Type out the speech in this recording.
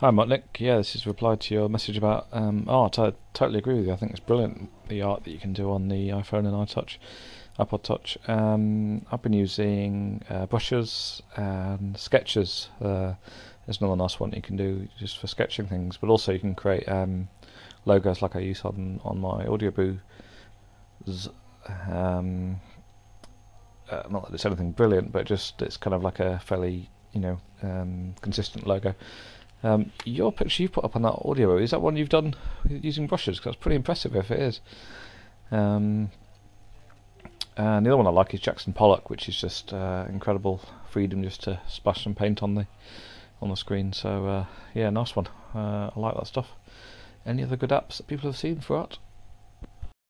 Hi, Mark Nick. Yeah, this is a reply to your message about art. I totally agree with you. I think it's brilliant, the art that you can do on the iPhone and iPod Touch. I've been using brushes and sketches. There's another nice one you can do just for sketching things, but also you can create logos like I use on my Audioboo. Um, Not that it's anything brilliant, but just it's kind of like a fairly consistent logo. Your picture you put up on that audio, is that one you've done using brushes? 'Cause that's pretty impressive if it is. Um, and the other one I like is Jackson Pollock, which is just incredible freedom just to splash some paint on the screen. So yeah, nice one. I like that stuff. Any other good apps that people have seen for art?